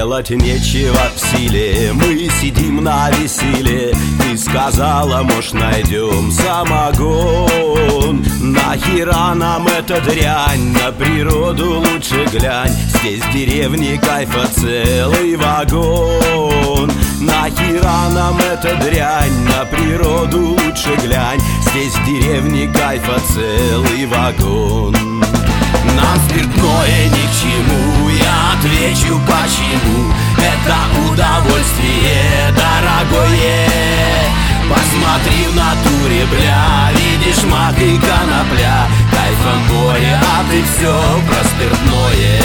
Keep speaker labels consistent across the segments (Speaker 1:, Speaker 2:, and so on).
Speaker 1: делать нечего в силе, мы сидим на веселе. Ты сказала, может, найдем самогон. Нахера нам эта дрянь, на природу лучше глянь. Здесь в деревне кайфа целый вагон. Нахера нам эта дрянь, на природу лучше глянь. Здесь в деревне кайфа целый вагон. Нам спиртное ни к чему, я отвечу почему. Это удовольствие дорогое. Посмотри в натуре, бля, видишь мак и конопля. Кайфом море, а ты все про спиртное.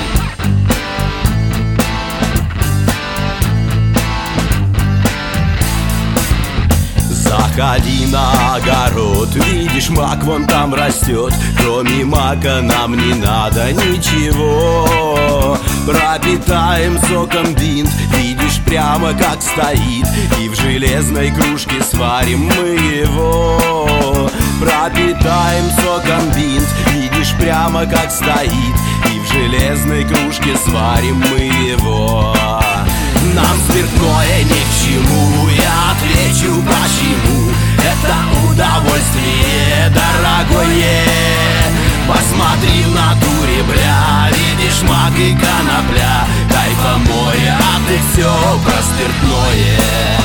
Speaker 1: Заходи на огород, видишь, мак вон там растет. Кроме мака нам не надо ничего. Пропитаем соком винт, видишь, прямо как стоит. И в железной кружке сварим мы его. Пропитаем соком винт, видишь, прямо как стоит. И в железной кружке сварим мы его. Нам спиртное ни к чему, я отвечу почему. Это удовольствие дорогое. Посмотри в натуре, бля, видишь мак и конопля. Кайфа море, а ты все про спиртное.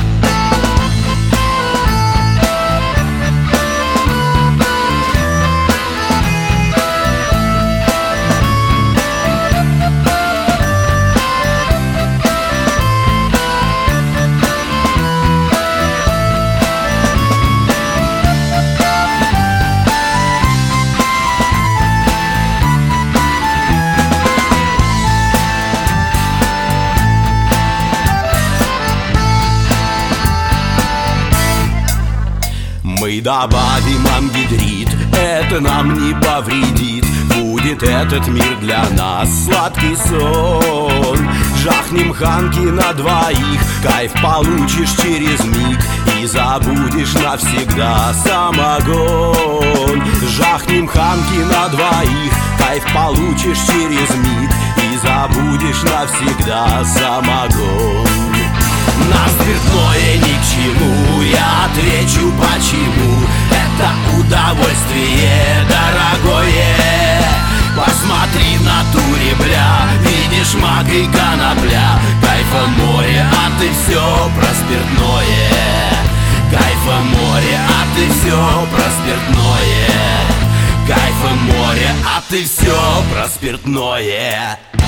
Speaker 1: Мы добавим ангидрид, это нам не повредит. Будет этот мир для нас сладкий сон. Жахнем ханки на двоих, кайф получишь через миг. И забудешь навсегда самогон. Жахнем ханки на двоих, кайф получишь через миг. И забудешь навсегда самогон. Нам спиртное ни к чему, я отвечу почему. Это удовольствие дорогое. Посмотри в натуре, бля, видишь мак и конопля. Кайфа море, а ты все про спиртное. Кайфа море, а ты все про спиртное. Кайфа море, а ты все про спиртное.